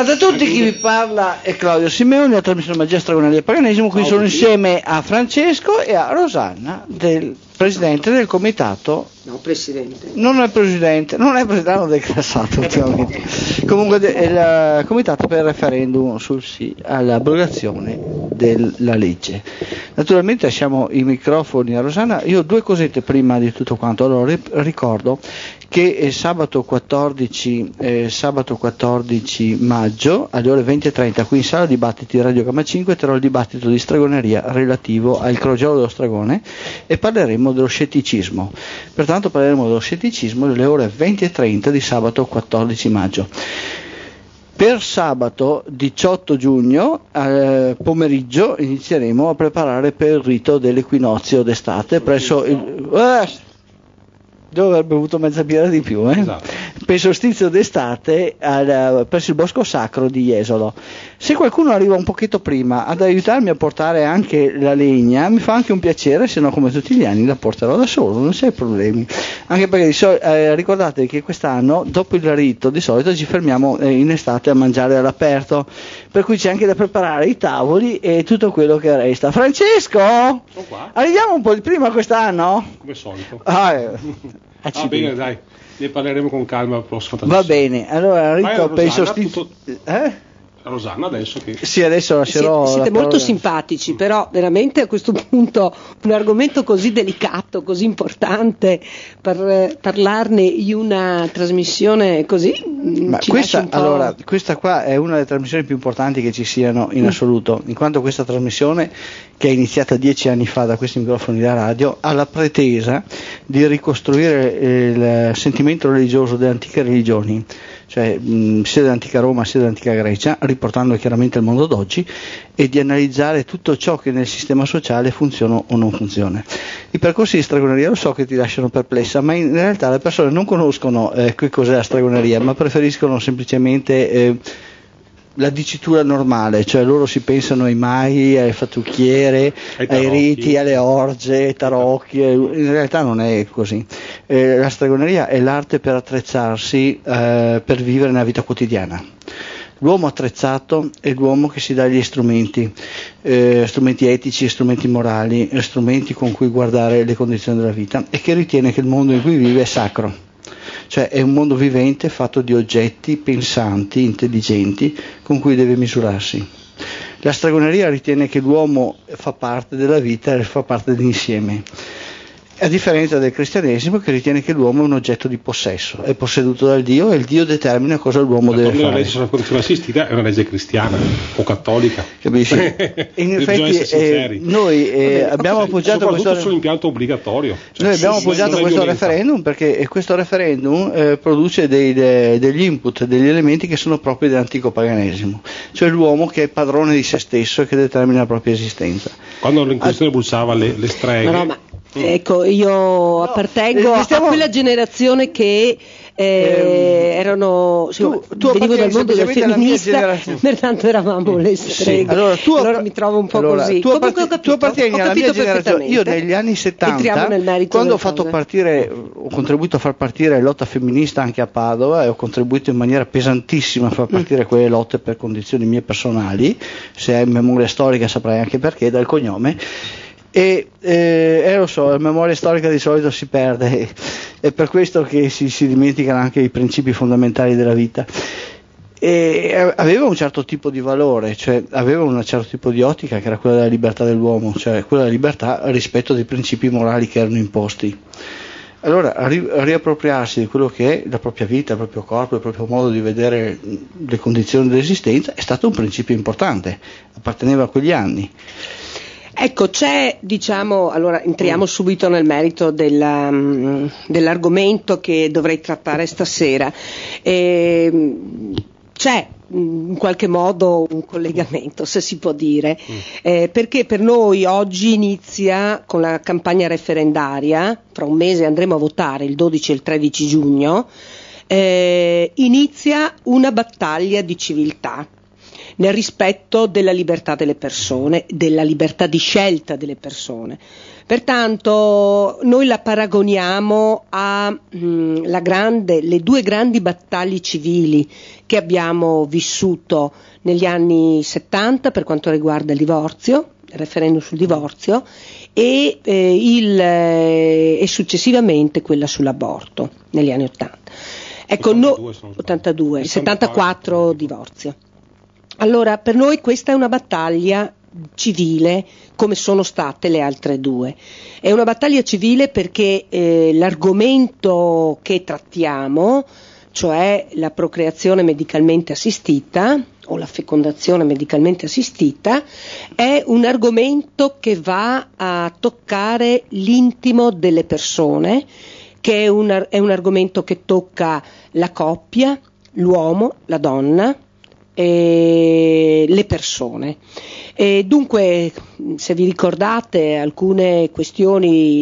Salve a tutti, chi vi parla è Claudio Simeoni, la trasmissione Magia Stregoneria e Paganesimo. Qui sono insieme a Francesco e a Rosanna, del presidente del comitato. No, presidente. Non è presidente, hanno declassato ultimamente. Comunque il comitato per il referendum sul sì all'abrogazione della legge. Naturalmente lasciamo i microfoni a Rosanna. Io due cosette prima di tutto quanto. Allora ricordo che sabato 14 maggio alle ore 20:30 qui in sala dibattiti Radio Gamma 5 terrò il dibattito di stregoneria relativo al crogiolo dello stregone e parleremo dello scetticismo. Pertanto parleremo dello scetticismo nelle ore 20:30 di sabato 14 maggio. Per sabato 18 giugno al pomeriggio inizieremo a preparare per il rito dell'equinozio d'estate presso il... dove avrebbe bevuto mezza birra di più, Esatto. Per il solstizio d'estate presso il bosco sacro di Jesolo. Se qualcuno arriva un pochetto prima ad aiutarmi a portare anche la legna, mi fa anche un piacere, se no come tutti gli anni la porterò da solo, non c'è problemi. Anche perché ricordate che quest'anno, dopo il rito, di solito ci fermiamo in estate a mangiare all'aperto, per cui c'è anche da preparare i tavoli e tutto quello che resta. Francesco, arriviamo un po' di prima quest'anno? Come solito. Bene, dai, ne parleremo con calma la prossima Va bene, allora rito per il solstizio. Rosanna adesso che... Sì, adesso lascerò. Siete molto simpatici, però veramente a questo punto un argomento così delicato, così importante, per parlarne in una trasmissione così. Questa qua è una delle trasmissioni più importanti che ci siano in assoluto, in quanto questa trasmissione, che è iniziata 10 anni fa da questi microfoni da radio, ha la pretesa di ricostruire il sentimento religioso delle antiche religioni, cioè sia dell'antica Roma sia dell'antica Grecia, riportando chiaramente il mondo d'oggi, e di analizzare tutto ciò che nel sistema sociale funziona o non funziona. I percorsi di stregoneria lo so che ti lasciano perplessa, ma in realtà le persone non conoscono che cos'è la stregoneria, ma preferiscono semplicemente la dicitura normale, cioè loro si pensano ai maghi, alle fattucchiere, ai riti, alle orge, ai tarocchi. In realtà non è così. La stregoneria è l'arte per attrezzarsi per vivere nella vita quotidiana. L'uomo attrezzato è l'uomo che si dà gli strumenti etici, strumenti morali, strumenti con cui guardare le condizioni della vita, e che ritiene che il mondo in cui vive è sacro. Cioè è un mondo vivente fatto di oggetti pensanti, intelligenti, con cui deve misurarsi. La stregoneria ritiene che l'uomo fa parte della vita e fa parte dell'insieme, a differenza del cristianesimo, che ritiene che l'uomo è un oggetto di possesso, è posseduto dal Dio e il Dio determina cosa l'uomo deve fare. La legge sulla protezione assistita è una legge cristiana o cattolica, capisci? E in effetti noi abbiamo appoggiato questo sull'impianto obbligatorio. Noi abbiamo appoggiato questo referendum perché questo referendum produce degli input, degli elementi che sono propri dell'antico paganesimo, cioè l'uomo che è padrone di se stesso e che determina la propria esistenza. Quando l'Inquisizione bruciava le streghe. Ecco, io appartengo a quella generazione che erano venivo dal mondo del femminista, pertanto eravamo le streghe. Allora mi trovo un po' così. Tu appartieni alla mia generazione. Io negli anni 70, quando ho contribuito a far partire lotta femminista anche a Padova, e ho contribuito in maniera pesantissima a far partire quelle lotte per condizioni mie personali, se hai memoria storica saprai anche perché, dal cognome. Lo so, la memoria storica di solito si perde, è per questo che si dimenticano anche i principi fondamentali della vita. E aveva un certo tipo di valore, cioè aveva un certo tipo di ottica, che era quella della libertà dell'uomo, cioè quella della libertà rispetto dei principi morali che erano imposti. Allora riappropriarsi di quello che è la propria vita, il proprio corpo, il proprio modo di vedere le condizioni dell'esistenza è stato un principio importante, apparteneva a quegli anni. Ecco, allora entriamo subito nel merito dell'argomento che dovrei trattare stasera. C'è in qualche modo un collegamento, se si può dire, perché per noi oggi inizia con la campagna referendaria, fra un mese andremo a votare il 12 e il 13 giugno, inizia una battaglia di civiltà. nel rispetto della libertà delle persone, della libertà di scelta delle persone. Pertanto noi la paragoniamo le due grandi battaglie civili che abbiamo vissuto negli anni 70 per quanto riguarda il divorzio, il referendum sul divorzio, e successivamente quella sull'aborto negli anni 80. Ecco, 82, 74 divorzio. Allora, per noi questa è una battaglia civile come sono state le altre due. È una battaglia civile perché l'argomento che trattiamo, cioè la procreazione medicalmente assistita o la fecondazione medicalmente assistita, è un argomento che va a toccare l'intimo delle persone, che è un argomento che tocca la coppia, l'uomo, la donna, le persone. E dunque, se vi ricordate alcune questioni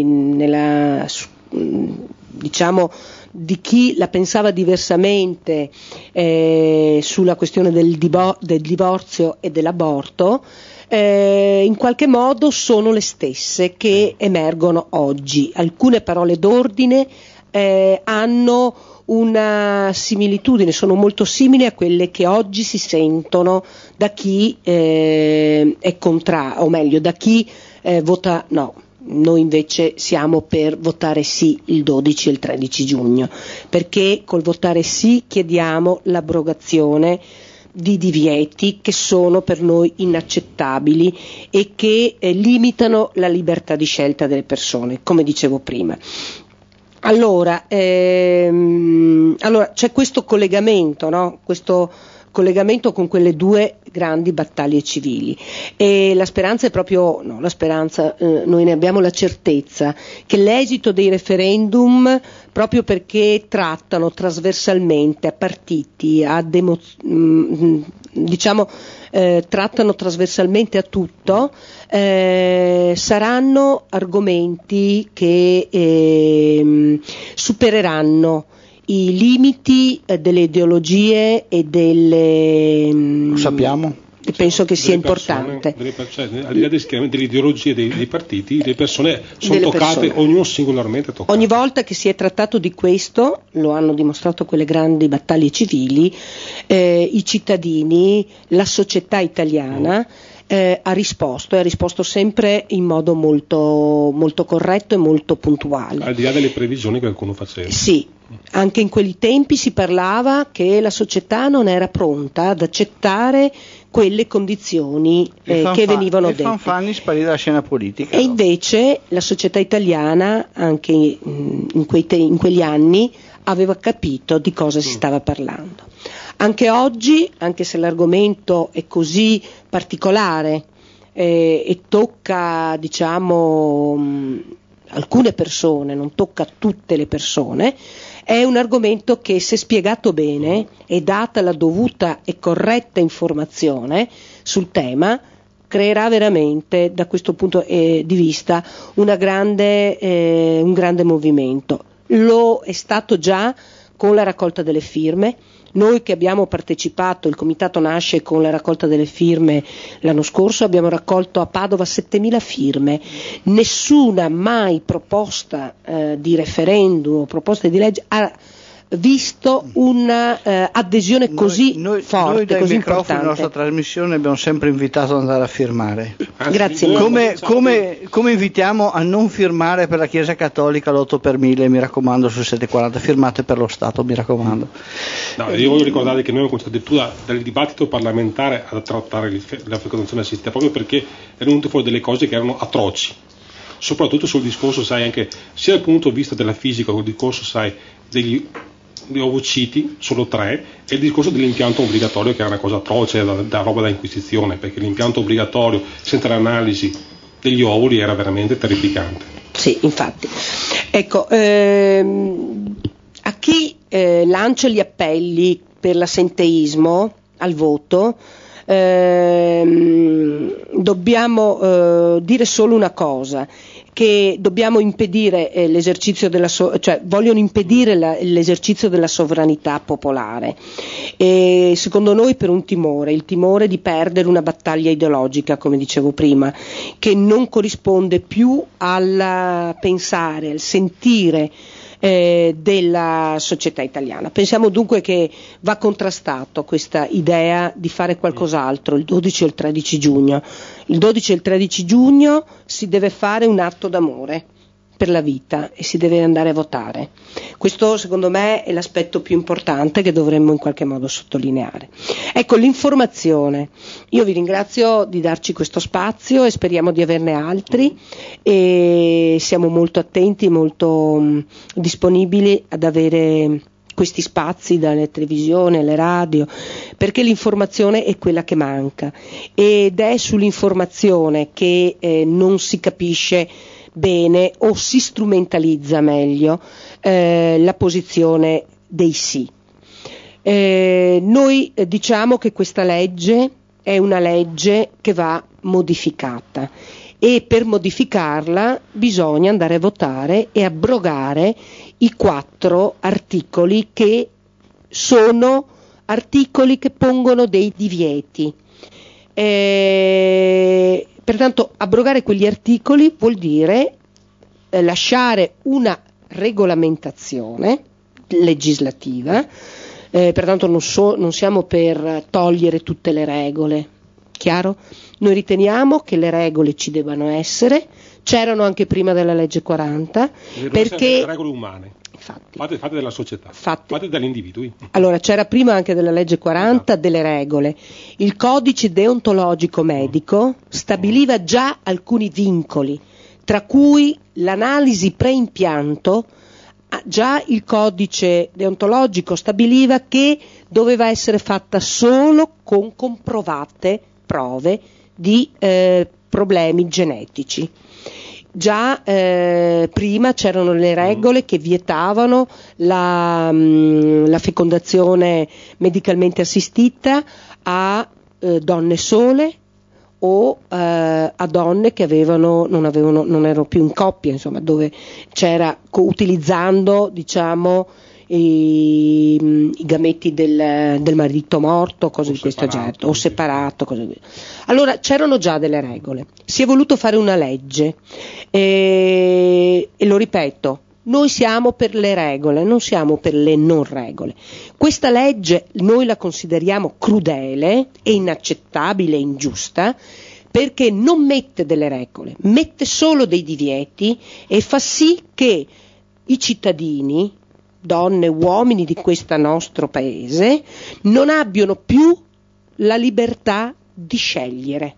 di chi la pensava diversamente sulla questione del divorzio e dell'aborto, in qualche modo sono le stesse che emergono oggi. Alcune parole d'ordine hanno una similitudine, sono molto simili a quelle che oggi si sentono da chi è contrario, o meglio da chi vota no. Noi invece siamo per votare sì il 12 e il 13 giugno, perché col votare sì chiediamo l'abrogazione di divieti che sono per noi inaccettabili e che limitano la libertà di scelta delle persone, come dicevo prima. Allora c'è questo collegamento, no? Questo collegamento con quelle due grandi battaglie civili, e la speranza è proprio, noi ne abbiamo la certezza che l'esito dei referendum, proprio perché trattano trasversalmente a partiti, trattano trasversalmente a tutto, saranno argomenti che supereranno i limiti delle ideologie e delle... Lo sappiamo. Penso che sia importante. Al di là delle ideologie dei partiti, le persone sono toccate, ognuno singolarmente toccato. Ogni volta che si è trattato di questo, lo hanno dimostrato quelle grandi battaglie civili, i cittadini, la società italiana ha risposto sempre in modo molto, molto corretto e molto puntuale. Al di là delle previsioni che qualcuno faceva. Sì, anche in quei tempi si parlava che la società non era pronta ad accettare quelle condizioni che venivano dette. Fanfani sparì dalla scena politica. E invece la società italiana, anche in quegli anni, aveva capito di cosa si stava parlando. Anche oggi, anche se l'argomento è così particolare e tocca, alcune persone, non tocca tutte le persone, è un argomento che, se spiegato bene e data la dovuta e corretta informazione sul tema, creerà veramente, da questo punto di vista, un grande movimento. Lo è stato già con la raccolta delle firme. Noi che abbiamo partecipato, il comitato nasce con la raccolta delle firme l'anno scorso, abbiamo raccolto a Padova 7.000 firme, nessuna mai proposta di referendum o proposta di legge ha visto una adesione così forte, noi dai così microfoni importante. Nella nostra trasmissione abbiamo sempre invitato ad andare a firmare. Grazie come invitiamo a non firmare per la Chiesa Cattolica l'8 per 1000, mi raccomando, sul 740, firmate per lo Stato, mi raccomando. No, io voglio ricordare che noi abbiamo cominciato addirittura dal dibattito parlamentare a trattare la fecondazione assistita, proprio perché erano venute fuori delle cose che erano atroci, soprattutto sul discorso, sai, anche sia dal punto di vista della fisica, col discorso, sai, degli ovociti, solo 3, e il discorso dell'impianto obbligatorio, che era una cosa atroce, da roba da inquisizione, perché l'impianto obbligatorio senza l'analisi degli ovuli era veramente terrificante. Sì, infatti. Ecco, a chi lancia gli appelli per l'assenteismo al voto, dobbiamo dire solo una cosa, che dobbiamo impedire l'esercizio vogliono impedire l'esercizio della sovranità popolare, e secondo noi per un timore, il timore di perdere una battaglia ideologica, come dicevo prima, che non corrisponde più al pensare, al sentire della società italiana. Pensiamo dunque che va contrastato questa idea di fare qualcos'altro il 12 o il 13 giugno. Il 12 e il 13 giugno si deve fare un atto d'amore per la vita e si deve andare a votare. Questo secondo me è l'aspetto più importante che dovremmo in qualche modo sottolineare. Ecco, l'informazione. Io vi ringrazio di darci questo spazio e speriamo di averne altri e siamo molto attenti, molto disponibili ad avere questi spazi dalle televisioni, alle radio, perché l'informazione è quella che manca ed è sull'informazione che non si capisce bene o si strumentalizza meglio la posizione dei sì. Noi diciamo che questa legge è una legge che va modificata e per modificarla bisogna andare a votare e abrogare i 4 articoli che sono articoli che pongono dei divieti. Pertanto abrogare quegli articoli vuol dire lasciare una regolamentazione legislativa, pertanto non siamo per togliere tutte le regole, chiaro? Noi riteniamo che le regole ci debbano essere, c'erano anche prima della legge 40, perché regole umane. Fatte della società, fatte dagli individui. Allora, c'era prima anche della legge 40 delle regole. Il codice deontologico medico stabiliva già alcuni vincoli, tra cui l'analisi preimpianto. Già il codice deontologico stabiliva che doveva essere fatta solo con comprovate prove di problemi genetici. Già prima c'erano le regole che vietavano la fecondazione medicalmente assistita a donne sole o a donne che non erano più in coppia, insomma, dove c'era utilizzando, diciamo, i gametti del marito morto, cose di questo genere, o separato, cose di... Allora c'erano già delle regole, si è voluto fare una legge e lo ripeto, noi siamo per le regole, non siamo per le non regole. Questa legge noi la consideriamo crudele e inaccettabile e ingiusta perché non mette delle regole, mette solo dei divieti e fa sì che i cittadini, donne, uomini di questo nostro paese, non abbiano più la libertà di scegliere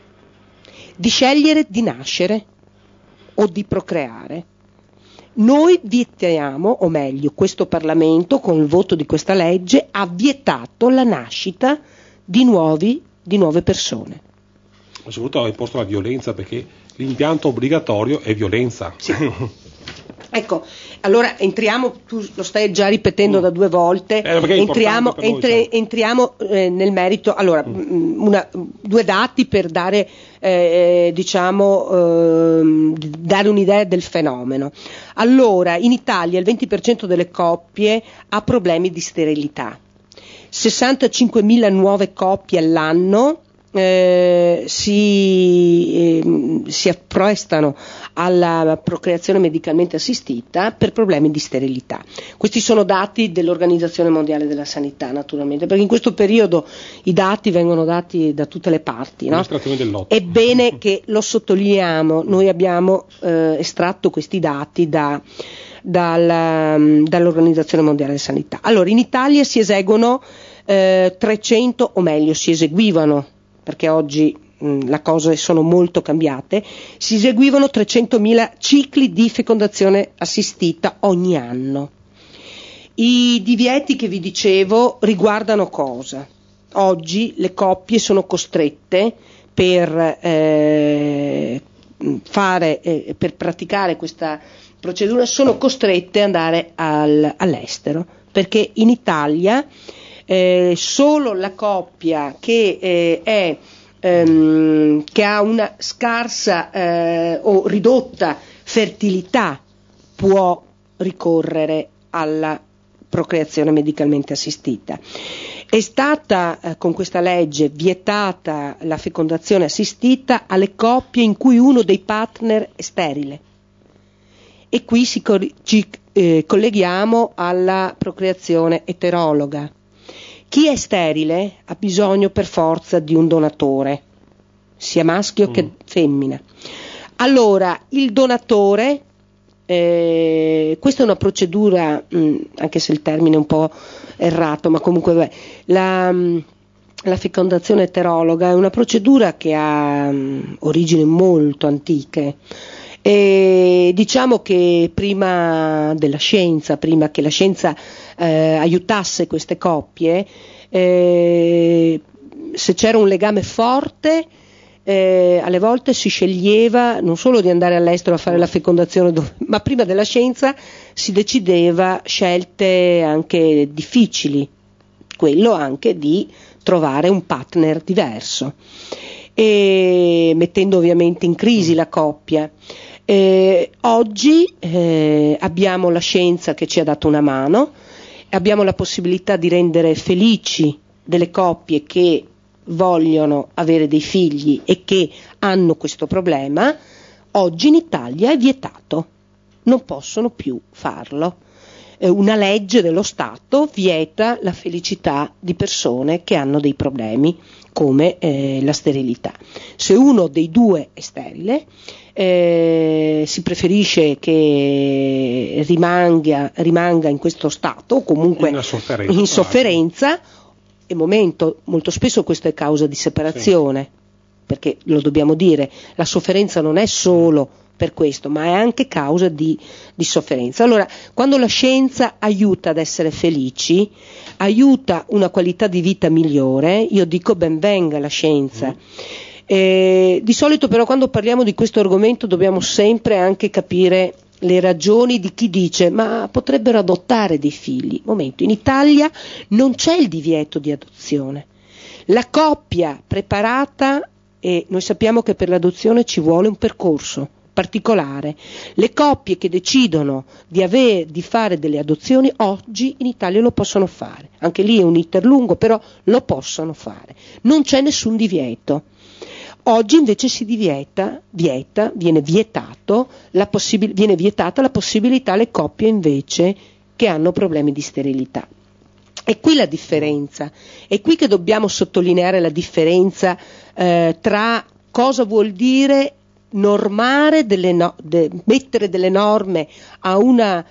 di nascere o di procreare. Noi vietiamo, o meglio, questo Parlamento con il voto di questa legge ha vietato la nascita di nuove persone. Ma soprattutto ha imposto la violenza, perché l'impianto obbligatorio è violenza. Sì. Ecco, allora entriamo, tu lo stai già ripetendo da 2 volte, entriamo nel merito. Allora, 2 dati per dare, dare un'idea del fenomeno. Allora, in Italia il 20% delle coppie ha problemi di sterilità, 65.000 nuove coppie all'anno si apprestano alla procreazione medicalmente assistita per problemi di sterilità. Questi sono dati dell'Organizzazione Mondiale della Sanità, naturalmente, perché in questo periodo i dati vengono dati da tutte le parti, no? È bene che lo sottolineiamo, noi abbiamo estratto questi dati dall'Organizzazione Mondiale della Sanità. Allora, in Italia si eseguono 300, o meglio, si eseguivano, perché oggi le cose sono molto cambiate, si eseguivano 300.000 cicli di fecondazione assistita ogni anno. I divieti che vi dicevo riguardano cosa? Oggi le coppie sono costrette per praticare questa procedura, sono costrette ad andare all'estero, perché in Italia solo la coppia che ha una scarsa o ridotta fertilità può ricorrere alla procreazione medicalmente assistita. È stata con questa legge vietata la fecondazione assistita alle coppie in cui uno dei partner è sterile. E qui ci colleghiamo alla procreazione eterologa. Chi è sterile ha bisogno per forza di un donatore, sia maschio che femmina. Allora, il donatore, questa è una procedura, anche se il termine è un po' errato, ma comunque la fecondazione eterologa è una procedura che ha origini molto antiche. E diciamo che prima che la scienza aiutasse queste coppie, se c'era un legame forte, alle volte si sceglieva non solo di andare all'estero a fare la fecondazione, ma prima della scienza si decideva scelte anche difficili, quello anche di trovare un partner diverso, e mettendo ovviamente in crisi la coppia. Oggi abbiamo la scienza che ci ha dato una mano, abbiamo la possibilità di rendere felici delle coppie che vogliono avere dei figli e che hanno questo problema. Oggi in Italia è vietato, non possono più farlo. Una legge dello Stato vieta la felicità di persone che hanno dei problemi come la sterilità. Se uno dei due è sterile, si preferisce che rimanga in questo stato, o comunque in sofferenza, e molto spesso questo è causa di separazione, perché lo dobbiamo dire, la sofferenza non è solo per questo, ma è anche causa di sofferenza. Allora, quando la scienza aiuta ad essere felici, aiuta una qualità di vita migliore, io dico ben venga la scienza. Di solito però quando parliamo di questo argomento dobbiamo sempre anche capire le ragioni di chi dice ma potrebbero adottare dei figli. Momento, in Italia non c'è il divieto di adozione. La coppia preparata, e noi sappiamo che per l'adozione ci vuole un percorso particolare, le coppie che decidono di fare delle adozioni oggi in Italia lo possono fare, anche lì è un iter lungo, però lo possono fare, non c'è nessun divieto. Oggi invece viene vietata la possibilità alle coppie invece che hanno problemi di sterilità. È qui la differenza, è qui che dobbiamo sottolineare la differenza tra cosa vuol dire normare mettere delle norme a un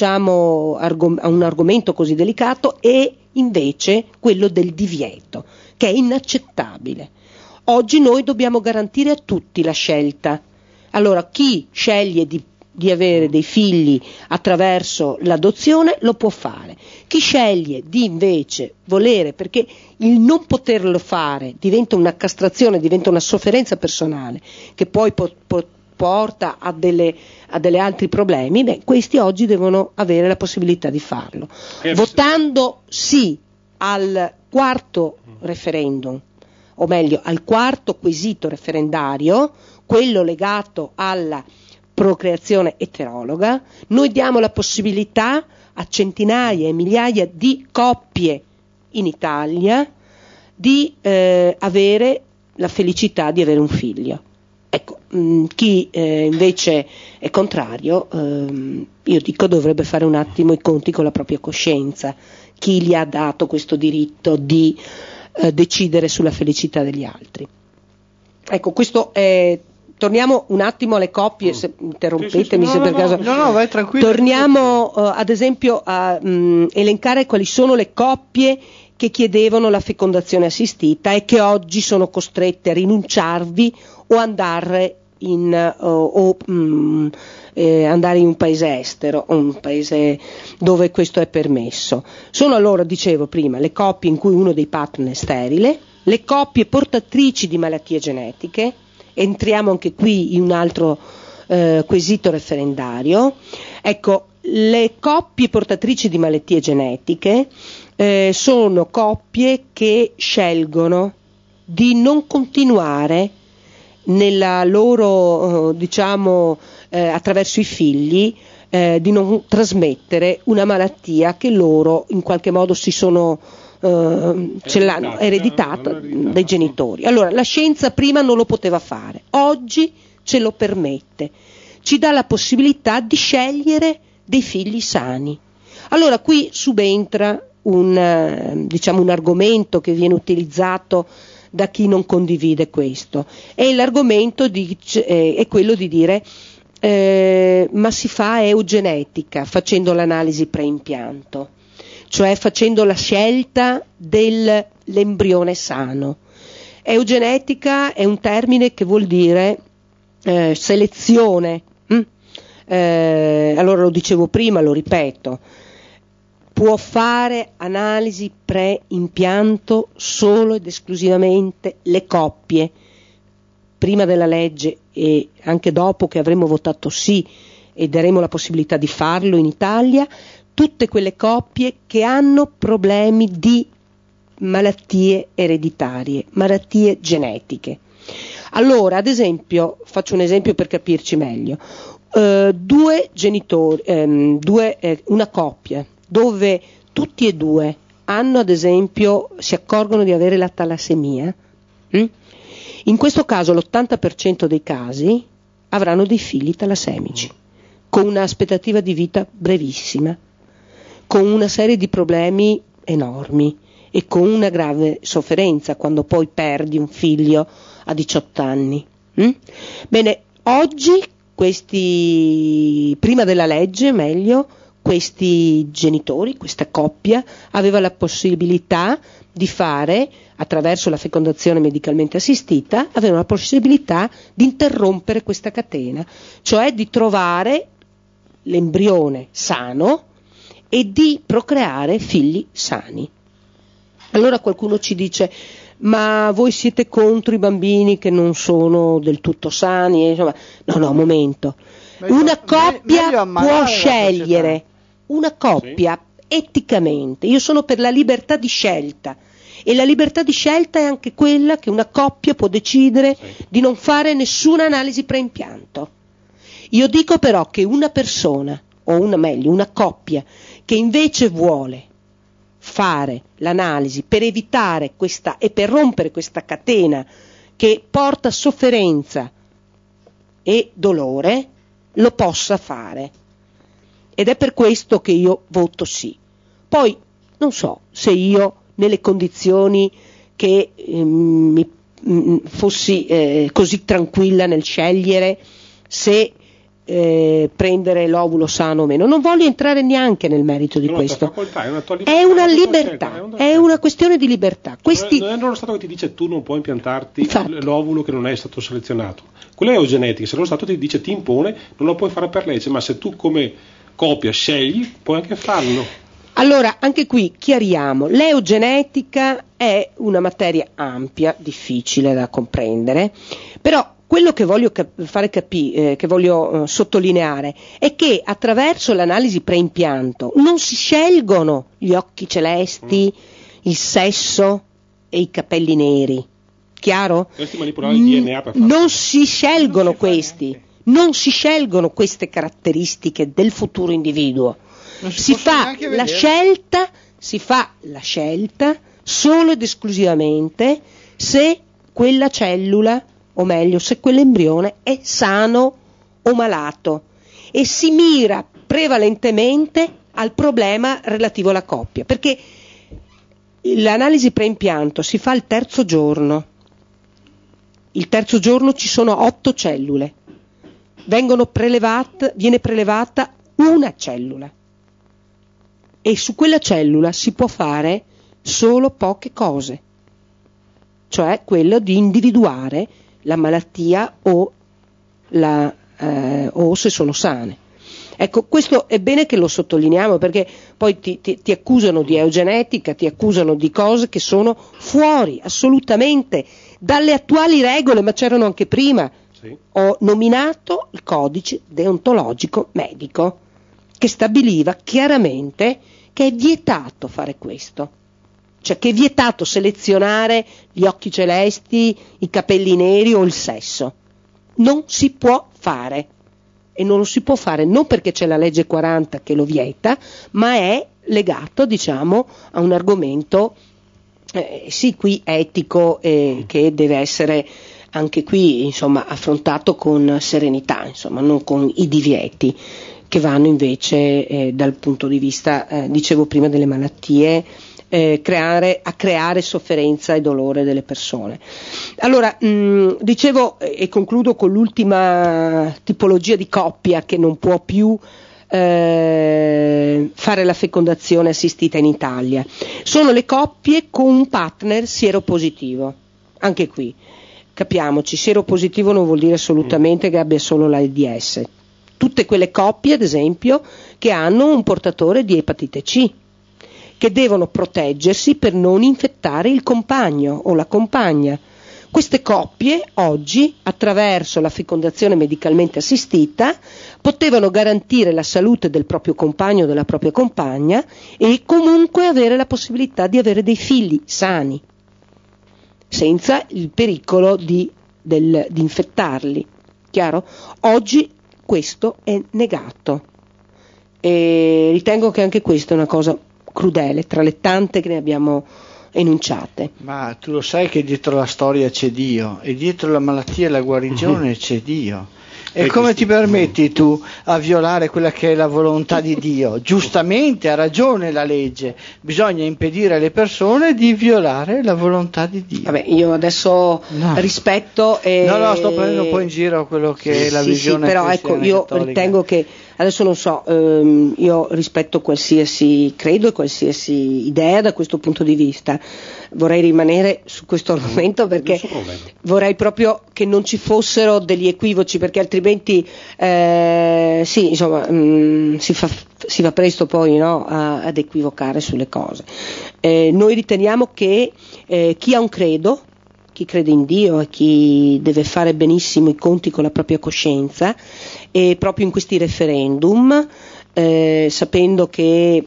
argomento così delicato e invece quello del divieto, che è inaccettabile. Oggi noi dobbiamo garantire a tutti la scelta. Allora, chi sceglie di avere dei figli attraverso l'adozione lo può fare. Chi sceglie di invece volere, perché il non poterlo fare diventa una castrazione, diventa una sofferenza personale che poi porta a delle altri problemi, questi oggi devono avere la possibilità di farlo. Votando sì al quarto referendum, o meglio al quarto quesito referendario, quello legato alla procreazione eterologa, noi diamo la possibilità a centinaia e migliaia di coppie in Italia di avere la felicità di avere un figlio. Ecco, chi invece è contrario, io dico dovrebbe fare un attimo i conti con la propria coscienza, chi gli ha dato questo diritto di decidere sulla felicità degli altri. Ecco, questo è. Torniamo un attimo alle coppie, se interrompetemi se per caso. No, vai tranquillo. Torniamo ad esempio a elencare quali sono le coppie che chiedevano la fecondazione assistita e che oggi sono costrette a rinunciarvi o andare andare in un paese estero, un paese dove questo è permesso. Sono allora, dicevo prima, le coppie in cui uno dei partner è sterile, le coppie portatrici di malattie genetiche. Entriamo anche qui in un altro quesito referendario. Ecco, le coppie portatrici di malattie genetiche sono coppie che scelgono di non continuare nella loro attraverso i figli di non trasmettere una malattia che loro in qualche modo si sono ce l'hanno ereditata dai genitori. Allora, la scienza prima non lo poteva fare, oggi ce lo permette, ci dà la possibilità di scegliere dei figli sani. Allora qui subentra un argomento che viene utilizzato da chi non condivide questo, e l'argomento è quello di dire ma si fa eugenetica facendo l'analisi preimpianto, cioè facendo la scelta dell'embrione sano. Eugenetica è un termine che vuol dire selezione. Allora lo dicevo prima, lo ripeto, può fare analisi pre-impianto solo ed esclusivamente le coppie, prima della legge e anche dopo che avremo votato sì e daremo la possibilità di farlo in Italia, tutte quelle coppie che hanno problemi di malattie ereditarie, malattie genetiche. Allora, ad esempio, faccio un esempio per capirci meglio, due genitori, una coppia dove tutti e due hanno, ad esempio, si accorgono di avere la talassemia, in questo caso l'80% dei casi avranno dei figli talassemici, con un'aspettativa di vita brevissima, con una serie di problemi enormi e con una grave sofferenza quando poi perdi un figlio a 18 anni. Bene, oggi prima della legge, meglio, questi genitori, questa coppia, aveva la possibilità di fare, attraverso la fecondazione medicalmente assistita, aveva la possibilità di interrompere questa catena, cioè di trovare l'embrione sano e di procreare figli sani. Allora qualcuno ci dice: ma voi siete contro i bambini che non sono del tutto sani? Insomma, no, momento. Una coppia può scegliere, una coppia eticamente. Io sono per la libertà di scelta, e la libertà di scelta è anche quella che una coppia può decidere di non fare nessuna analisi preimpianto. Io dico però che una persona, o una coppia, che invece vuole fare l'analisi per evitare questa e per rompere questa catena che porta sofferenza e dolore, lo possa fare, ed è per questo che io voto sì. Poi non so se io, nelle condizioni che fossi così tranquilla nel scegliere se prendere l'ovulo sano o meno, non voglio entrare neanche nel merito di questo. È una libertà, è una questione di libertà. Non è lo Stato che ti dice tu non puoi impiantarti l'ovulo che non è stato selezionato, quella è eugenetica. Se lo Stato ti dice, ti impone, non lo puoi fare per legge, ma se tu come coppia scegli puoi anche farlo. Allora, anche qui chiariamo, l'eugenetica è una materia ampia, difficile da comprendere, però quello che voglio che voglio sottolineare è che attraverso l'analisi preimpianto non si scelgono gli occhi celesti, il sesso e i capelli neri. Chiaro? Questi manipolare il DNA per farlo. Non si scelgono non si scelgono queste caratteristiche del futuro individuo. Si fa la scelta solo ed esclusivamente se quella cellula, o meglio, se quell'embrione è sano o malato, e si mira prevalentemente al problema relativo alla coppia, perché l'analisi preimpianto si fa il terzo giorno. Il terzo giorno ci sono 8 cellule, viene prelevata una cellula, e su quella cellula si può fare solo poche cose, cioè quello di individuare la malattia o se sono sane. Ecco, questo è bene che lo sottolineiamo, perché poi ti accusano di eugenetica, ti accusano di cose che sono fuori assolutamente dalle attuali regole, ma c'erano anche prima. Sì. Ho nominato il codice deontologico medico, che stabiliva chiaramente che è vietato fare questo, cioè che è vietato selezionare gli occhi celesti, i capelli neri o il sesso. Non si può fare. e non lo si può fare non perché c'è la legge 40 che lo vieta, ma è legato, diciamo, a un argomento sì qui etico, che deve essere anche qui, insomma, affrontato con serenità, insomma, non con i divieti che vanno invece dal punto di vista, dicevo prima, delle malattie, creare sofferenza e dolore delle persone. Allora, dicevo, e concludo con l'ultima tipologia di coppia che non può più fare la fecondazione assistita in Italia. Sono le coppie con un partner sieropositivo. Anche qui, capiamoci, sieropositivo non vuol dire assolutamente che abbia solo l'AIDS. Tutte quelle coppie, ad esempio, che hanno un portatore di epatite C, che devono proteggersi per non infettare il compagno o la compagna. Queste coppie oggi, attraverso la fecondazione medicalmente assistita, potevano garantire la salute del proprio compagno o della propria compagna e comunque avere la possibilità di avere dei figli sani, senza il pericolo di infettarli. Chiaro? Oggi questo è negato e ritengo che anche questa è una cosa crudele tra le tante che ne abbiamo enunciate. Ma tu lo sai che dietro la storia c'è Dio e dietro la malattia e la guarigione c'è Dio. E come ti permetti tu a violare quella che è la volontà di Dio? Giustamente, ha ragione la legge, bisogna impedire alle persone di violare la volontà di Dio. Vabbè, io adesso rispetto No, sto prendendo un po' in giro quello che è la visione. Però ecco, io cattolica. ritengo che, adesso non so, io rispetto qualsiasi credo e qualsiasi idea da questo punto di vista. Vorrei rimanere su questo argomento perché vorrei proprio che non ci fossero degli equivoci, perché altrimenti sì, insomma, si va presto poi, no, ad equivocare sulle cose. Noi riteniamo che chi ha un credo, chi crede in Dio e chi deve fare benissimo i conti con la propria coscienza, e proprio in questi referendum, sapendo che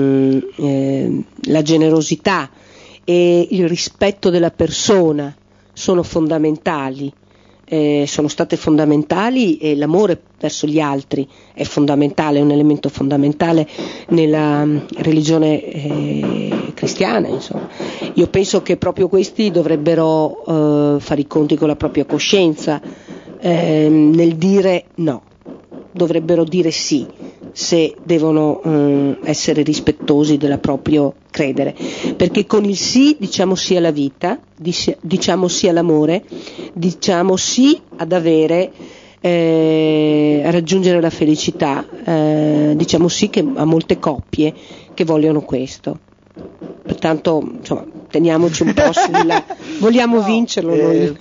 la generosità e il rispetto della persona sono fondamentali, sono state fondamentali, e l'amore verso gli altri è fondamentale, è un elemento fondamentale nella religione cristiana, insomma. Io penso che proprio questi dovrebbero fare i conti con la propria coscienza nel dire no, dovrebbero dire sì se devono essere rispettosi del proprio credere, perché con il sì diciamo sì alla vita, diciamo sì all'amore, diciamo sì ad avere, a raggiungere la felicità, diciamo sì a molte coppie che vogliono questo. Pertanto, insomma, teniamoci un po' sulla vogliamo vincerlo noi. Il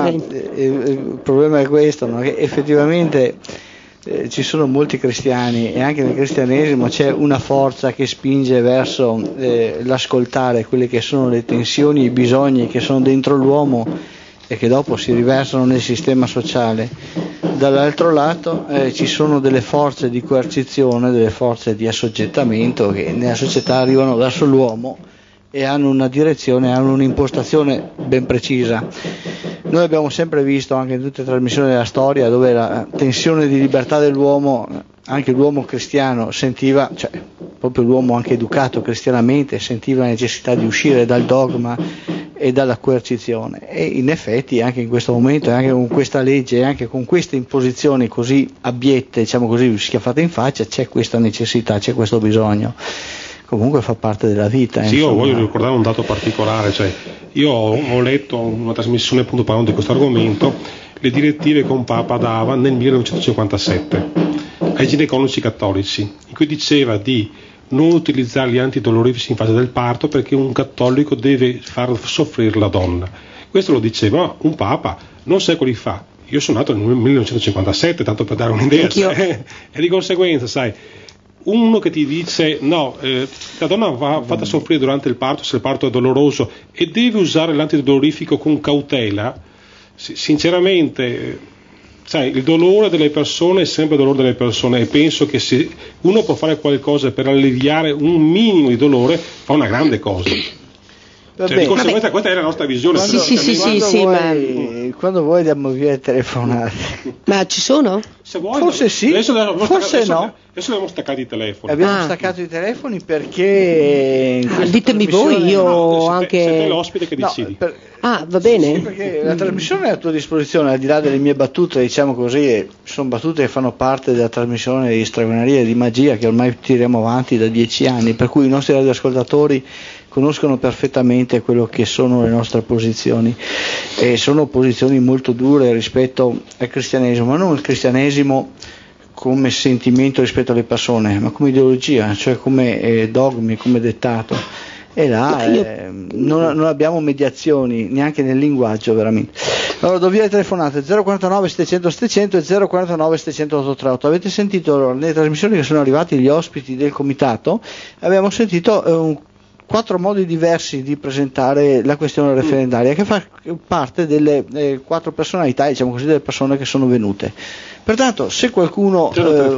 problema è questo, no? Che effettivamente ci sono molti cristiani, e anche nel cristianesimo c'è una forza che spinge verso l'ascoltare quelle che sono le tensioni, i bisogni che sono dentro l'uomo e che dopo si riversano nel sistema sociale. Dall'altro lato ci sono delle forze di coercizione, delle forze di assoggettamento che nella società arrivano verso l'uomo e hanno una direzione, hanno un'impostazione ben precisa. Noi abbiamo sempre visto, anche in tutte le trasmissioni della storia, dove la tensione di libertà dell'uomo, anche l'uomo cristiano sentiva, cioè proprio l'uomo anche educato cristianamente, sentiva la necessità di uscire dal dogma e dalla coercizione, e in effetti anche in questo momento, anche con questa legge, anche con queste imposizioni così abiette, diciamo così, schiaffate in faccia, c'è questa necessità, c'è questo bisogno. Comunque fa parte della vita. Sì, io voglio ricordare un dato particolare, cioè io ho letto una trasmissione appunto parlando di questo argomento, le direttive che un Papa dava nel 1957 ai ginecologi cattolici, in cui diceva di non utilizzare gli antidolorifici in fase del parto perché un cattolico deve far soffrire la donna. Questo lo diceva un Papa non secoli fa. Io sono nato nel 1957, tanto per dare un'idea, e di conseguenza, sai, uno che ti dice no, la donna va fatta soffrire durante il parto se il parto è doloroso e deve usare l'antidolorifico con cautela, sinceramente, sai, il dolore delle persone è sempre il dolore delle persone, e penso che se uno può fare qualcosa per alleviare un minimo di dolore fa una grande cosa. Di conseguenza questa è la nostra visione. Quando vuoi diamo via le telefonate. Ma ci sono? Se vuoi, forse sì, forse no. Adesso abbiamo staccato i telefoni. Abbiamo staccato i telefoni perché ditemi voi, io anche sei te l'ospite che decidi. Va bene. Sì, perché la trasmissione è a tua disposizione, al di là delle mie battute, diciamo così, sono battute che fanno parte della trasmissione di Stregoneria e di Magia che ormai tiriamo avanti da 10 anni, per cui i nostri radioascoltatori conoscono perfettamente quello che sono le nostre posizioni, e sono posizioni molto dure rispetto al cristianesimo, ma non il cristianesimo come sentimento rispetto alle persone, ma come ideologia, cioè come dogmi, come dettato. E là non abbiamo mediazioni neanche nel linguaggio, veramente. Allora do via le telefonate 049 700 700 e 049 700 838. Avete sentito nelle trasmissioni che sono arrivati gli ospiti del comitato, abbiamo sentito 4 modi diversi di presentare la questione referendaria, che fa parte delle 4 personalità, diciamo così, delle persone che sono venute. Pertanto se qualcuno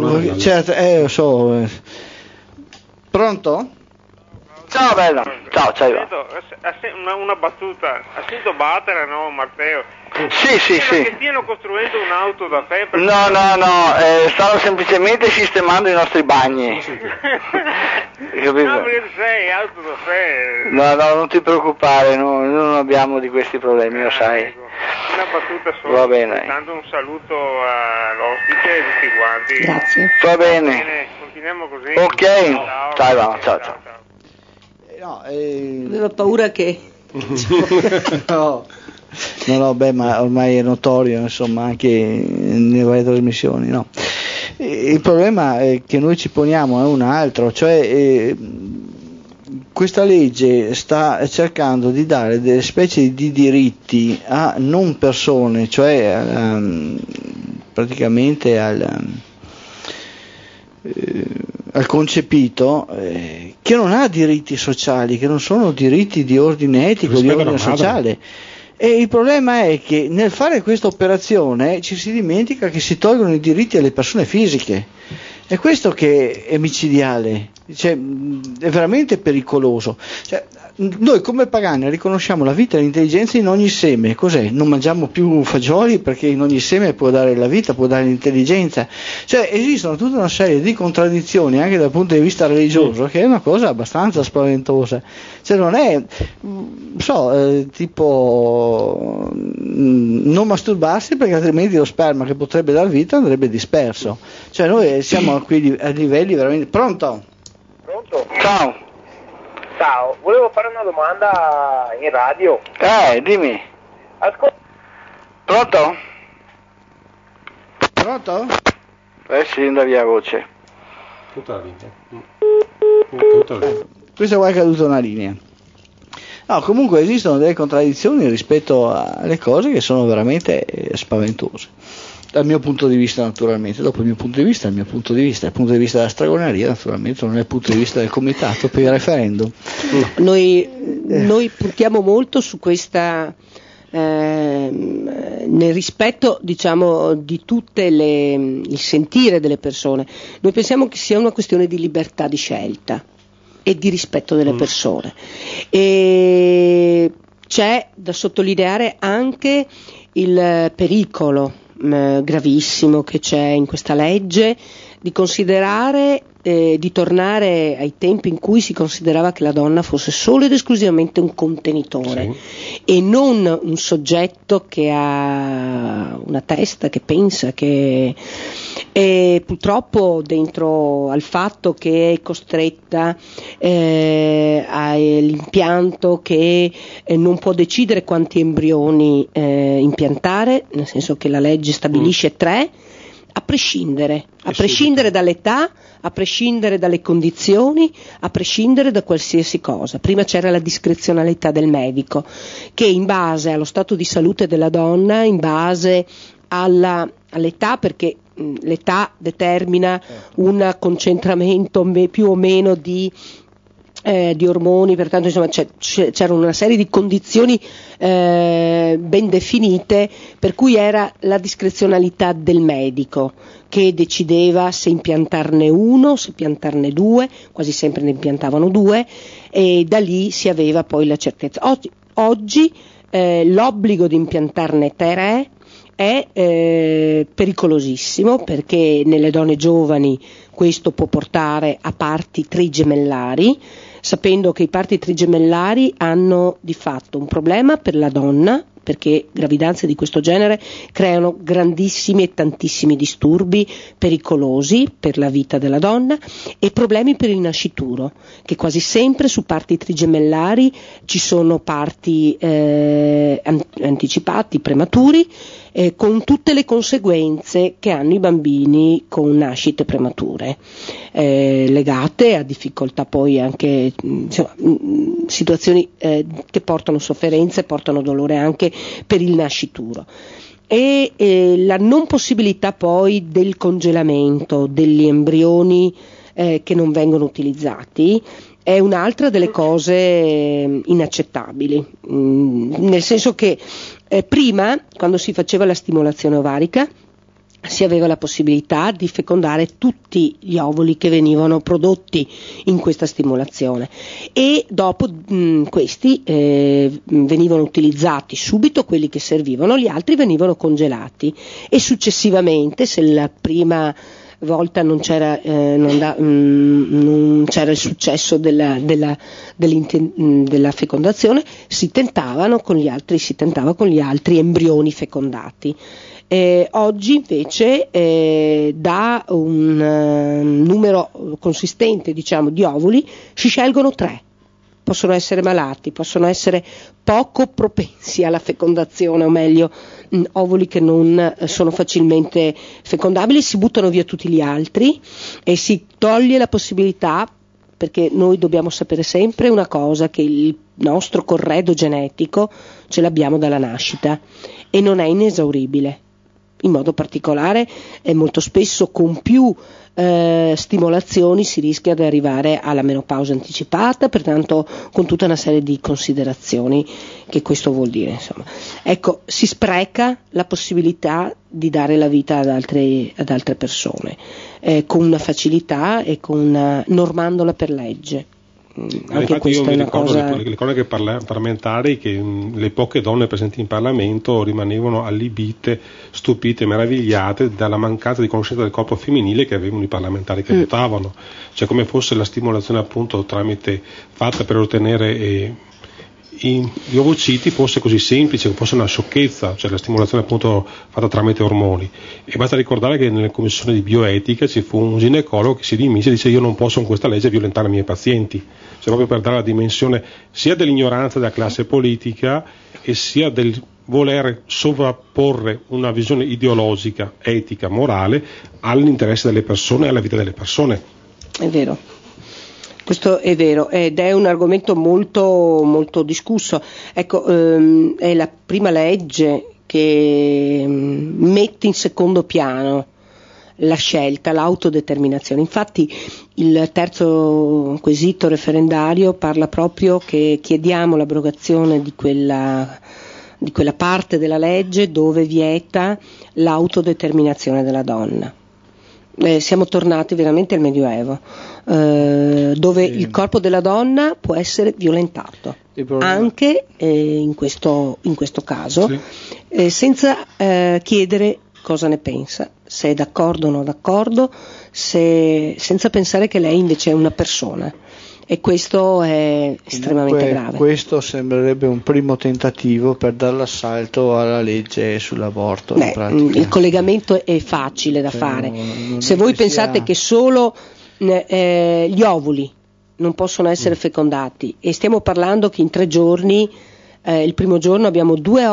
pronto? Ciao bello, ciao. Una battuta, ha sentito battere, no Matteo? Sì. Che stiano costruendo un'auto da fè? No, stanno semplicemente sistemando i nostri bagni. No, perché sei auto da fè. No, non ti preoccupare, noi non abbiamo di questi problemi, lo sai. Una battuta solo. Va bene. Dando un saluto all'ospite e a tutti quanti. Grazie. Va bene. Continuiamo così. Ok, ciao. Aveva paura che no, ma ormai è notorio, insomma, anche nelle varie trasmissioni, no. Il problema che noi ci poniamo è un altro, cioè questa legge sta cercando di dare delle specie di diritti a non persone, cioè praticamente al concepito che non ha diritti sociali, che non sono diritti di ordine etico, di ordine sociale. E il problema è che nel fare questa operazione ci si dimentica che si tolgono i diritti alle persone fisiche. È questo che è micidiale, cioè, è veramente pericoloso. Cioè, noi come pagani riconosciamo la vita e l'intelligenza in ogni seme. Cos'è? Non mangiamo più fagioli perché in ogni seme può dare la vita, può dare l'intelligenza. Cioè esistono tutta una serie di contraddizioni anche dal punto di vista religioso, che è una cosa abbastanza spaventosa. Cioè non è, tipo non masturbarsi perché altrimenti lo sperma che potrebbe dar vita andrebbe disperso. Cioè noi siamo qui a livelli veramente... Pronto? Ciao, volevo fare una domanda in radio. Dimmi. Pronto? Sì, anda via voce. Tutta la linea. Questa qua è caduta una linea. No, comunque esistono delle contraddizioni rispetto alle cose che sono veramente spaventose. Dal mio punto di vista, naturalmente, dopo il mio punto di vista, il punto di vista della stregoneria, naturalmente, non è il punto di vista del comitato per il referendum. Noi puntiamo molto su questa, nel rispetto, diciamo, di tutte il sentire delle persone. Noi pensiamo che sia una questione di libertà di scelta e di rispetto delle persone. E c'è da sottolineare anche il pericolo gravissimo che c'è in questa legge di considerare, di tornare ai tempi in cui si considerava che la donna fosse solo ed esclusivamente un contenitore, e non un soggetto che ha una testa, che pensa, e purtroppo dentro al fatto che è costretta all'impianto che non può decidere quanti embrioni impiantare, nel senso che la legge stabilisce 3, a prescindere dall'età, a prescindere dalle condizioni, a prescindere da qualsiasi cosa. Prima c'era la discrezionalità del medico, che in base allo stato di salute della donna, in base all'età, perché l'età determina un concentramento più o meno di di ormoni, pertanto insomma c'era una serie di condizioni ben definite, per cui era la discrezionalità del medico che decideva se impiantarne uno, se impiantarne due, quasi sempre ne impiantavano due, e da lì si aveva poi la certezza. Oggi l'obbligo di impiantarne 3 è pericolosissimo, perché nelle donne giovani questo può portare a parti trigemellari, sapendo che i parti trigemellari hanno di fatto un problema per la donna, perché gravidanze di questo genere creano grandissimi e tantissimi disturbi pericolosi per la vita della donna, e problemi per il nascituro, che quasi sempre su parti trigemellari ci sono parti anticipati, prematuri, con tutte le conseguenze che hanno i bambini con nascite premature, legate a difficoltà poi anche, insomma, situazioni che portano sofferenze, portano dolore anche per il nascituro. E la non possibilità poi del congelamento degli embrioni che non vengono utilizzati è un'altra delle cose inaccettabili, nel senso che prima, quando si faceva la stimolazione ovarica, si aveva la possibilità di fecondare tutti gli ovuli che venivano prodotti in questa stimolazione, e dopo questi venivano utilizzati subito quelli che servivano, gli altri venivano congelati, e successivamente, se la prima volta non c'era il successo della fecondazione, si tentava con gli altri embrioni fecondati. Oggi invece da un numero consistente, diciamo, di ovuli si scelgono 3. Possono essere malati, possono essere poco propensi alla fecondazione, o meglio ovuli che non sono facilmente fecondabili, si buttano via tutti gli altri e si toglie la possibilità, perché noi dobbiamo sapere sempre una cosa, che il nostro corredo genetico ce l'abbiamo dalla nascita e non è inesauribile. In modo particolare, molto spesso con più stimolazioni si rischia di arrivare alla menopausa anticipata, pertanto con tutta una serie di considerazioni che questo vuol dire. Insomma, ecco, si spreca la possibilità di dare la vita ad altre persone con una facilità e normandola per legge. Anche infatti io mi ricordo cosa... le cronache parlamentari, che le poche donne presenti in Parlamento rimanevano allibite, stupite, meravigliate dalla mancanza di conoscenza del corpo femminile che avevano i parlamentari che votavano, cioè come fosse la stimolazione appunto fatta per ottenere gli ovociti fosse così semplice, che fosse una sciocchezza, cioè la stimolazione appunto fatta tramite ormoni. E basta ricordare che nelle commissioni di bioetica ci fu un ginecologo che si dimise e dice: io non posso con questa legge violentare i miei pazienti, cioè proprio per dare la dimensione sia dell'ignoranza della classe politica e sia del voler sovrapporre una visione ideologica, etica, morale all'interesse delle persone e alla vita delle persone. È vero. Questo è vero, ed è un argomento molto, molto discusso. Ecco, è la prima legge che mette in secondo piano la scelta, l'autodeterminazione. Infatti il terzo quesito referendario parla proprio che chiediamo l'abrogazione di quella parte della legge dove vieta l'autodeterminazione della donna. Siamo tornati veramente al Medioevo, dove il corpo della donna può essere violentato, anche in questo caso, sì. Senza chiedere cosa ne pensa, se è d'accordo o non d'accordo, senza pensare che lei invece è una persona. E questo è estremamente grave. Questo sembrerebbe un primo tentativo per dare l'assalto alla legge sull'aborto. Il collegamento è facile da fare. Se voi pensate che solo gli ovuli non possono essere fecondati, e stiamo parlando che in 3 giorni, il primo giorno abbiamo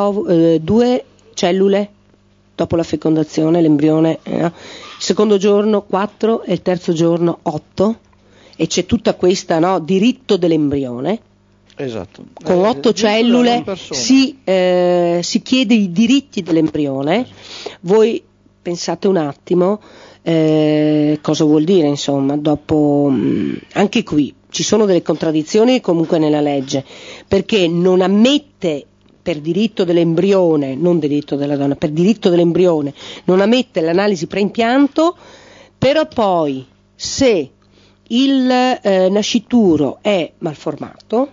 2 cellule dopo la fecondazione, l'embrione, il secondo giorno 4 e il terzo giorno 8. E c'è tutta questa diritto dell'embrione. Esatto. Con 8 cellule si chiede i diritti dell'embrione. Voi pensate un attimo cosa vuol dire, insomma, dopo anche qui ci sono delle contraddizioni comunque nella legge, perché non ammette, per diritto dell'embrione, non diritto della donna, per diritto dell'embrione, non ammette l'analisi preimpianto, però poi se il nascituro è malformato,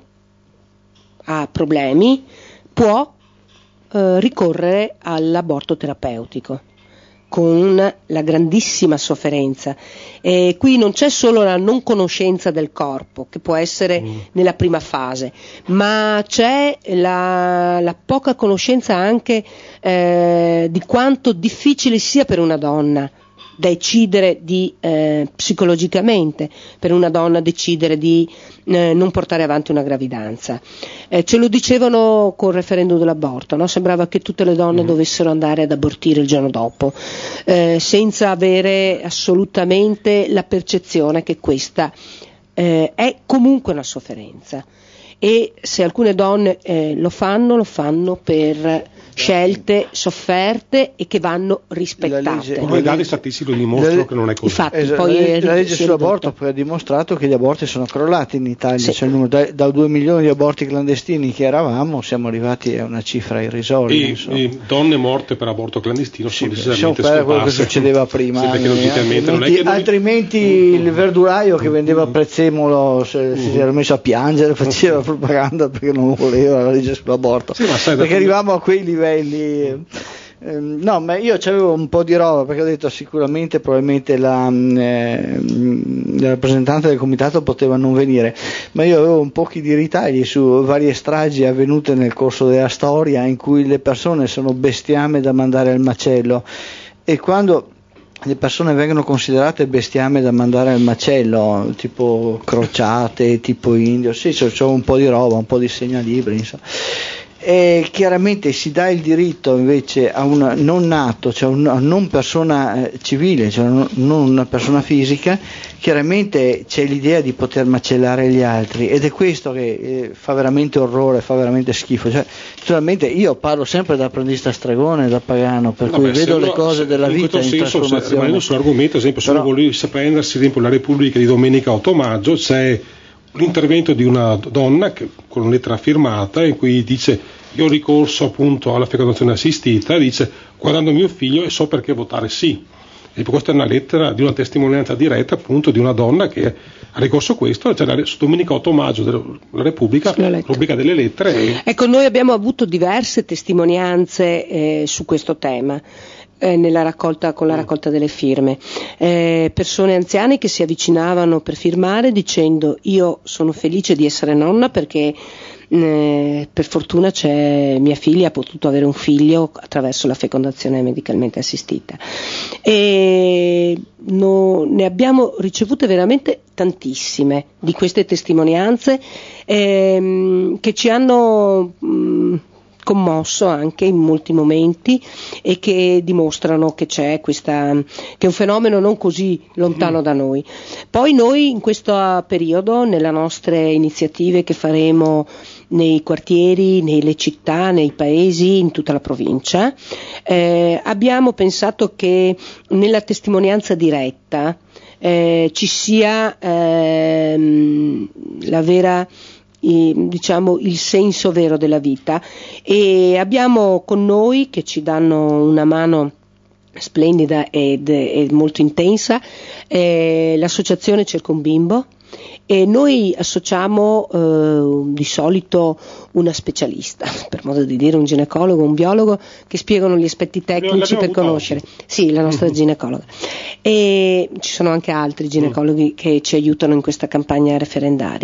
ha problemi, può ricorrere all'aborto terapeutico con la grandissima sofferenza. Qui non c'è solo la non conoscenza del corpo, che può essere nella prima fase, ma c'è la poca conoscenza anche di quanto difficile sia per una donna decidere psicologicamente, per una donna decidere di non portare avanti una gravidanza. Ce lo dicevano col referendum dell'aborto, no? Sembrava che tutte le donne dovessero andare ad abortire il giorno dopo, senza avere assolutamente la percezione che questa è comunque una sofferenza, e se alcune donne lo fanno per scelte sofferte e che vanno rispettate. Come i dati statistici lo dimostrano che non è così. Infatti, la legge sull'aborto poi ha dimostrato che gli aborti sono crollati in Italia, sì. Cioè, il numero, da 2 milioni di aborti clandestini che eravamo, siamo arrivati a una cifra irrisoria. E donne morte per aborto clandestino sono decisamente scomparse. Quello che succedeva prima, altrimenti il verduraio che vendeva prezzemolo si era messo a piangere, faceva propaganda perché non voleva la legge sull'aborto, perché arrivavamo a quei livelli. No, ma io c'avevo un po' di roba, perché ho detto sicuramente probabilmente la rappresentante del comitato poteva non venire, ma io avevo un po' di ritagli su varie stragi avvenute nel corso della storia in cui le persone sono bestiame da mandare al macello, e quando le persone vengono considerate bestiame da mandare al macello, tipo crociate, tipo indio, sì, c'ho un po' di roba, un po' di segnalibri, insomma. E chiaramente si dà il diritto invece a un non nato, cioè una non persona civile, cioè non una persona fisica, chiaramente c'è l'idea di poter macellare gli altri, ed è questo che fa veramente orrore, fa veramente schifo. Cioè, naturalmente io parlo sempre da apprendista stregone, da pagano, per cui vedo le cose della vita in trasformazione. Rimanendo sull'argomento, ad esempio, se uno volesse prendersi ad esempio la Repubblica di domenica 8 maggio, c'è l'intervento di una donna con una lettera firmata in cui dice: io ho ricorso appunto alla fecondazione assistita, dice guardando mio figlio e so perché votare sì. E questa è una lettera di una testimonianza diretta appunto di una donna che ha ricorso a questo, cioè su domenica 8 maggio della Repubblica, rubrica delle lettere. Ecco, noi abbiamo avuto diverse testimonianze su questo tema. Nella raccolta, con la raccolta delle firme, persone anziane che si avvicinavano per firmare dicendo: io sono felice di essere nonna perché per fortuna mia figlia ha potuto avere un figlio attraverso la fecondazione medicalmente assistita, e ne abbiamo ricevute veramente tantissime di queste testimonianze che ci hanno commosso anche in molti momenti, e che dimostrano che che è un fenomeno non così lontano da noi. Poi noi in questo periodo, nelle nostre iniziative che faremo nei quartieri, nelle città, nei paesi, in tutta la provincia, abbiamo pensato che nella testimonianza diretta ci sia la vera, diciamo, il senso vero della vita, e abbiamo con noi, che ci danno una mano splendida ed molto intensa, l'associazione Cerco un Bimbo, e noi associamo di solito una specialista, per modo di dire, un ginecologo, un biologo, che spiegano gli aspetti tecnici per conoscere. Sì, la nostra ginecologa. E ci sono anche altri ginecologi che ci aiutano in questa campagna referendaria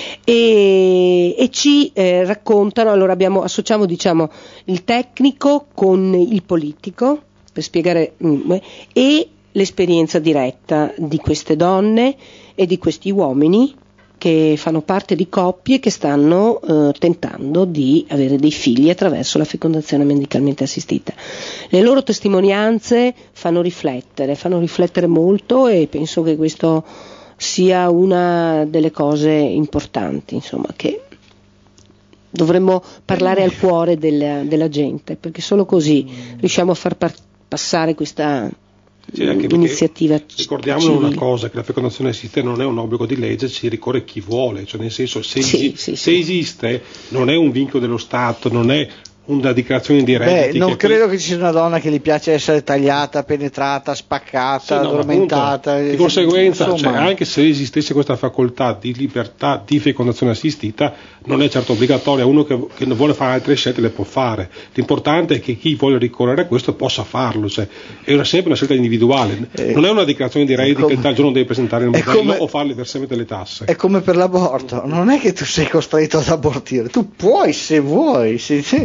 e ci raccontano. Allora associamo, diciamo, il tecnico con il politico per spiegare e l'esperienza diretta di queste donne e di questi uomini che fanno parte di coppie che stanno tentando di avere dei figli attraverso la fecondazione medicalmente assistita. Le loro testimonianze fanno riflettere molto, e penso che questo sia una delle cose importanti, insomma, che dovremmo parlare al cuore della gente, perché solo così riusciamo a far passare questa iniziativa ricordiamolo civile. una cosa, che la fecondazione assistita non è un obbligo di legge, ci ricorre chi vuole, cioè nel senso se esiste non è un vincolo dello Stato, non è una dichiarazione di redditi. Non credo che ci sia una donna che gli piace essere tagliata, penetrata, spaccata, addormentata. Di conseguenza, cioè, anche se esistesse questa facoltà di libertà di fecondazione assistita, non è certo obbligatoria. Uno che vuole fare altre scelte le può fare. L'importante è che chi vuole ricorrere a questo possa farlo. Cioè, è sempre una scelta individuale. Non è una dichiarazione di redditi che tal giorno devi presentare il modello o fare diversamente le tasse. È come per l'aborto, non è che tu sei costretto ad abortire, tu puoi se vuoi.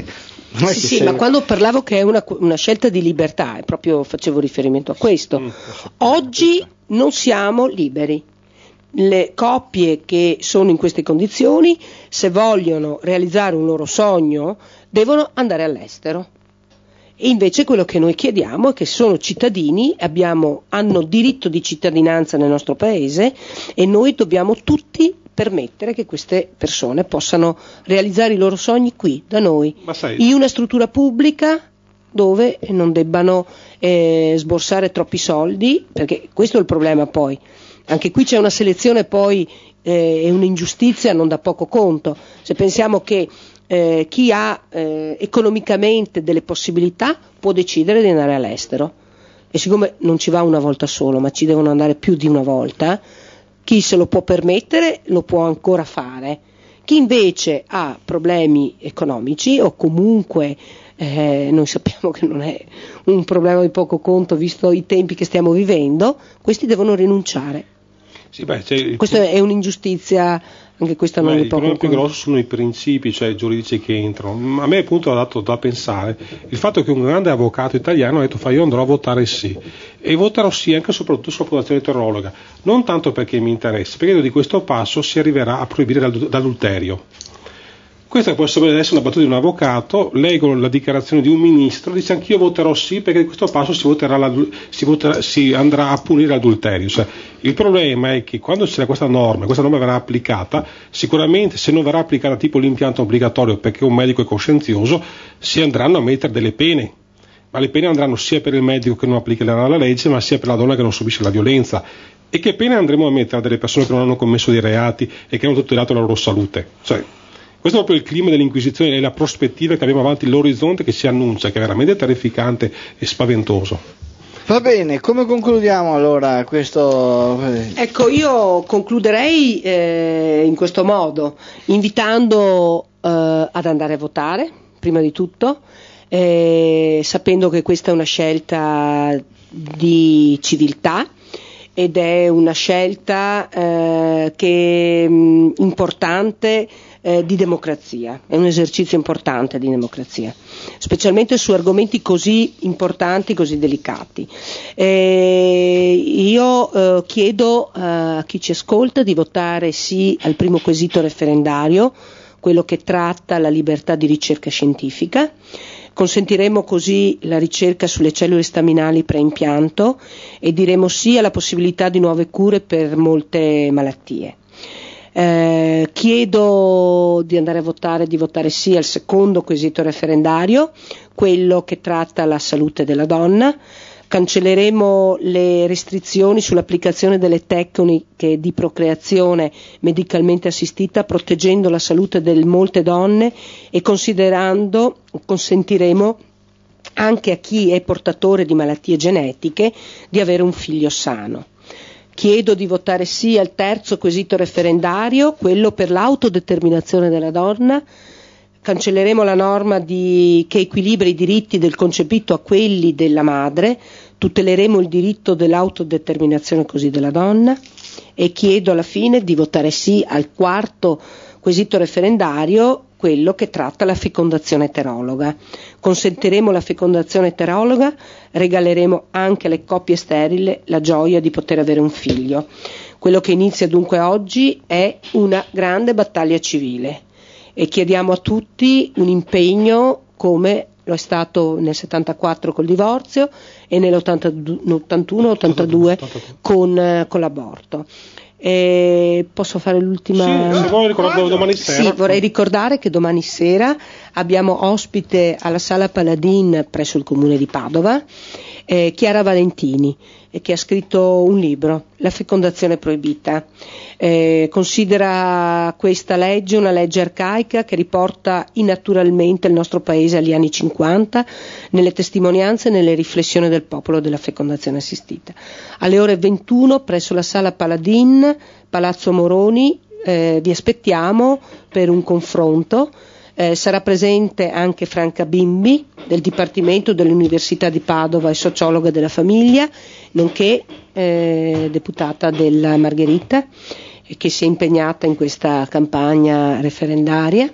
Sì, ma quando parlavo che è una scelta di libertà, proprio facevo riferimento a questo. Oggi non siamo liberi. Le coppie che sono in queste condizioni, se vogliono realizzare un loro sogno, devono andare all'estero. E invece quello che noi chiediamo è che sono cittadini, hanno diritto di cittadinanza nel nostro paese e noi dobbiamo tutti permettere che queste persone possano realizzare i loro sogni qui, da noi, in una struttura pubblica dove non debbano sborsare troppi soldi, perché questo è il problema poi. Anche qui c'è una selezione poi e un'ingiustizia non da poco conto. Se pensiamo che chi ha economicamente delle possibilità può decidere di andare all'estero, e siccome non ci va una volta solo, ma ci devono andare più di una volta, chi se lo può permettere lo può ancora fare. Chi invece ha problemi economici o comunque noi sappiamo che non è un problema di poco conto visto i tempi che stiamo vivendo, questi devono rinunciare. Questa è un'ingiustizia, anche questa non è poco. Il problema più grosso sono i principi, cioè giuridici che entrano. A me appunto ha dato da pensare il fatto che un grande avvocato italiano ha detto io andrò a votare sì, e voterò sì anche e soprattutto sulla fondazione eterologa, non tanto perché mi interessa, perché di questo passo si arriverà a proibire l'adulterio. Questa può essere una battuta di un avvocato, leggo la dichiarazione di un ministro, dice anch'io voterò sì perché di questo passo si andrà a punire l'adulterio. Cioè, il problema è che quando c'è questa norma verrà applicata, sicuramente se non verrà applicata tipo l'impianto obbligatorio perché un medico è coscienzioso, si andranno a mettere delle pene, ma le pene andranno sia per il medico che non applica la legge, ma sia per la donna che non subisce la violenza. E che pene andremo a mettere a delle persone che non hanno commesso dei reati e che hanno tutelato la loro salute? Cioè, questo è proprio il clima dell'Inquisizione e la prospettiva che abbiamo avanti, l'orizzonte che si annuncia, che è veramente terrificante e spaventoso. Va bene, come concludiamo allora questo? Ecco, io concluderei in questo modo, invitando ad andare a votare, prima di tutto, sapendo che questa è una scelta di civiltà ed è una scelta che è importante di democrazia, è un esercizio importante di democrazia, specialmente su argomenti così importanti, così delicati. Io chiedo a chi ci ascolta di votare sì al primo quesito referendario, quello che tratta la libertà di ricerca scientifica. Consentiremo così la ricerca sulle cellule staminali preimpianto e diremo sì alla possibilità di nuove cure per molte malattie. Chiedo di andare a votare, di votare sì al secondo quesito referendario, quello che tratta la salute della donna. Cancelleremo le restrizioni sull'applicazione delle tecniche di procreazione medicalmente assistita, proteggendo la salute di molte donne e consentiremo anche a chi è portatore di malattie genetiche di avere un figlio sano. Chiedo di votare sì al terzo quesito referendario, quello per l'autodeterminazione della donna. Cancelleremo la norma che equilibra i diritti del concepito a quelli della madre, tuteleremo il diritto dell'autodeterminazione così della donna e chiedo alla fine di votare sì al quarto quesito referendario, quello che tratta la fecondazione eterologa. Consentiremo la fecondazione eterologa, regaleremo anche alle coppie sterili la gioia di poter avere un figlio. Quello che inizia dunque oggi è una grande battaglia civile e chiediamo a tutti un impegno come lo è stato nel 74 col divorzio e nell'81-82 con l'aborto. Posso fare l'ultima? Sì, se vuoi ricordare domani sera. Sì, vorrei ricordare che domani sera abbiamo ospite alla Sala Paladin presso il Comune di Padova Chiara Valentini, che ha scritto un libro, La fecondazione proibita. Considera questa legge una legge arcaica che riporta innaturalmente il nostro paese agli anni 50 nelle testimonianze e nelle riflessioni del popolo della fecondazione assistita. Alle ore 21 presso la Sala Paladin, Palazzo Moroni, vi aspettiamo per un confronto. Sarà presente anche Franca Bimbi del Dipartimento dell'Università di Padova e sociologa della famiglia, nonché deputata della Margherita, che si è impegnata in questa campagna referendaria,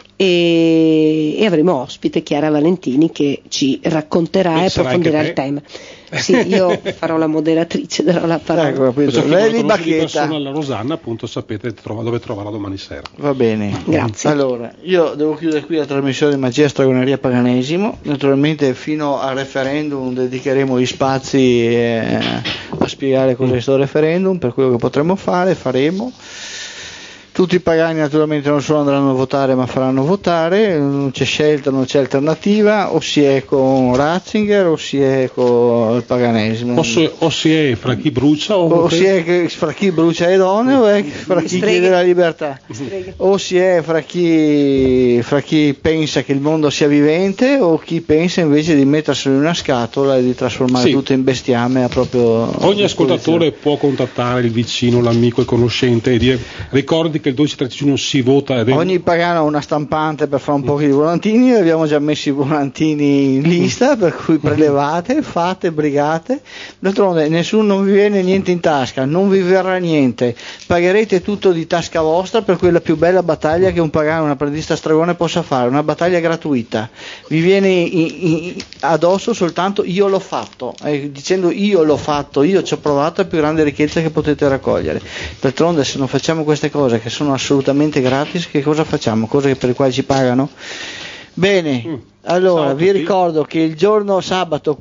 e avremo ospite Chiara Valentini che ci racconterà e approfondirà il tema. Sì, io farò la moderatrice, darò la parola. Lei di persona alla Rosanna, appunto, sapete dove trovarla domani sera. Va bene, grazie. Allora, io devo chiudere qui la trasmissione di Magia, Stregoneria, Paganesimo. Naturalmente fino al referendum dedicheremo gli spazi a spiegare cos'è questo referendum, per quello che potremo fare, faremo. Tutti i pagani naturalmente non solo andranno a votare, ma faranno votare, non c'è scelta, non c'è alternativa, o si è con Ratzinger o si è con il paganesimo. O si è fra chi brucia o si è fra chi brucia le donne o è fra chi chiede la libertà. O si è fra chi pensa che il mondo sia vivente o chi pensa invece di metterselo in una scatola e di trasformare tutto in bestiame a proprio. Ogni ascoltatore può contattare il vicino, l'amico, il conoscente e dire: ricordi che il 12-13 giugno si vota. Ogni pagano ha una stampante per fare un po' di volantini, abbiamo già messo i volantini in lista, per cui prelevate, fate, brigate. D'altronde non vi viene niente in tasca, non vi verrà niente, pagherete tutto di tasca vostra, per cui è la più bella battaglia che un pagano, un apprendista stregone possa fare, una battaglia gratuita. Vi viene addosso soltanto io l'ho fatto, dicendo io l'ho fatto, io ci ho provato, è la più grande ricchezza che potete raccogliere. D'altronde se non facciamo queste cose che sono assolutamente gratis, che cosa facciamo? Cose per le quali ci pagano? Bene, allora vi ricordo che il giorno sabato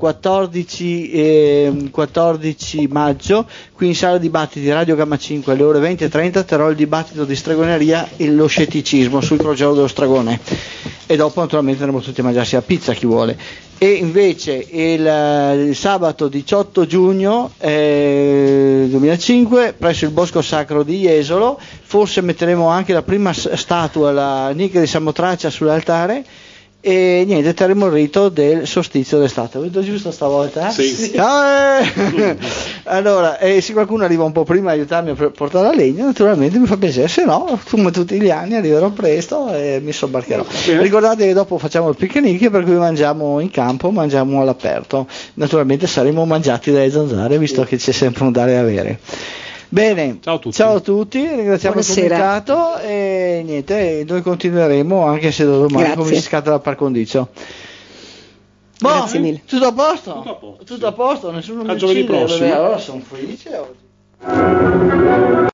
14 maggio qui in sala dibattiti Radio Gamma 5 alle ore 20:30 terrò il dibattito di stregoneria e lo scetticismo sul crogiolo dello stregone, e dopo naturalmente andremo tutti a mangiarsi la pizza, chi vuole. E invece il sabato 18 giugno 2005 presso il Bosco Sacro di Jesolo forse metteremo anche la prima statua, la Nicchia di Samotraccia, sull'altare, e niente, terremo il rito del solstizio d'estate. Ho detto giusto stavolta? Sì. Allora, se qualcuno arriva un po' prima a aiutarmi a portare la legna, naturalmente mi fa piacere, se no, come tutti gli anni, arriverò presto e mi sobbarcherò. Ricordate che dopo facciamo il picnic, per cui mangiamo in campo, mangiamo all'aperto. Naturalmente saremo mangiati dalle zanzare, visto che c'è sempre un dare e avere. Bene, ciao a tutti, ringraziamo il comitato e niente, noi continueremo anche se domani come si scatta la par condicio. Grazie mille. Tutto a posto? Nessuno mi uccide, allora sono felice oggi.